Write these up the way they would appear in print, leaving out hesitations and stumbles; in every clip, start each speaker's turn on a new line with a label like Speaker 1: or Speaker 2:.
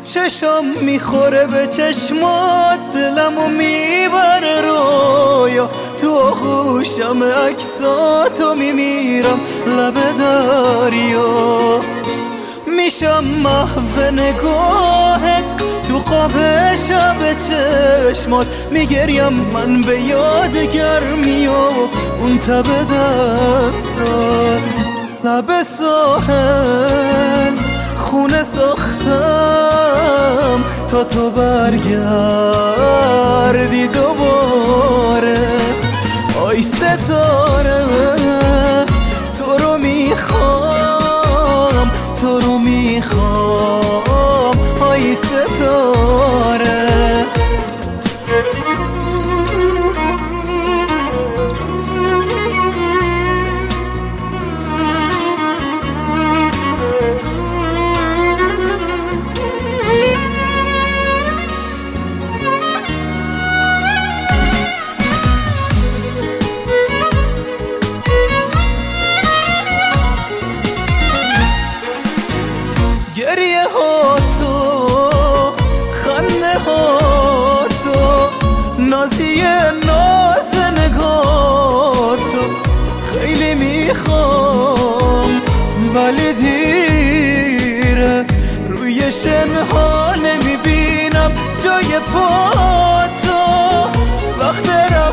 Speaker 1: چشم میخوره به چشمات، دلمو میبره رویا، تو آغوشم عکساتو میمیرم لب دریا. میشم محو نگاهت تو خواب شب چشمات، میگریم من به یاد گرمی و اون تب دستات. لب ساحل خونه ساختم تا تو برگردی دوباره. آی ستاره تو رو میخوام، تو رو میخوام، آی ستاره. گریه ها تو، خنده ها تو، نازی ناز نگاه تو، خیلی میخوام ولی دیره، روی شنها نمیبینم جای پا تو. وقت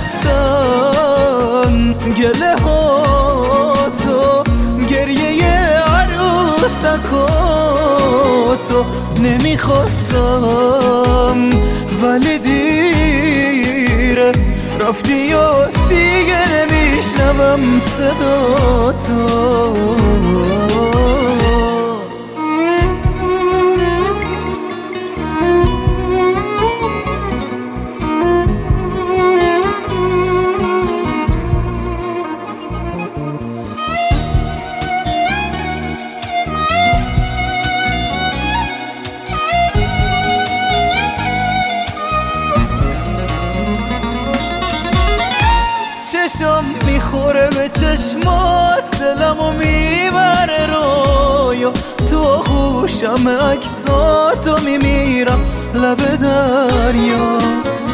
Speaker 1: رفتن گله ها تو، گریه عروسکاتو نمیخواستم ولی دیره، رفتی و دیگه نمیشنوم صدا تو. چشم میخوره به چشمات، دلمو میبره رویا، تو آغوشم عکساتو میمیرم لب دریا.